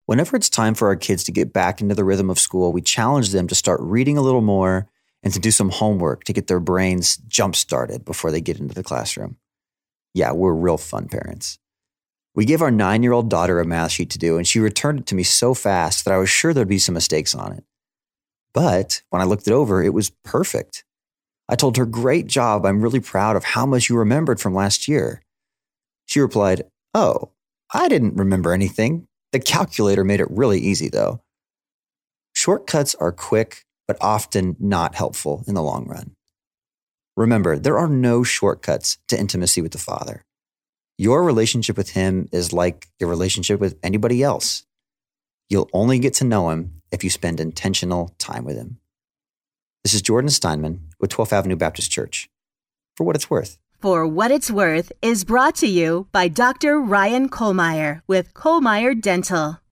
Whenever it's time for our kids to get back into the rhythm of school, we challenge them to start reading a little more and to do some homework to get their brains jump-started before they get into the classroom. Yeah, we're real fun parents. We gave our 9-year-old daughter a math sheet to do, and she returned it to me so fast that I was sure there'd be some mistakes on it. But when I looked it over, it was perfect. I told her, "Great job. I'm really proud of how much you remembered from last year." She replied, "Oh, I didn't remember anything. The calculator made it really easy, though." Shortcuts are quick, but often not helpful in the long run. Remember, there are no shortcuts to intimacy with the Father. Your relationship with Him is like your relationship with anybody else. You'll only get to know Him if you spend intentional time with Him. This is Jordan Steinman with 12th Avenue Baptist Church. For What It's Worth. For What It's Worth is brought to you by Dr. Ryan Kohlmeyer with Kohlmeyer Dental.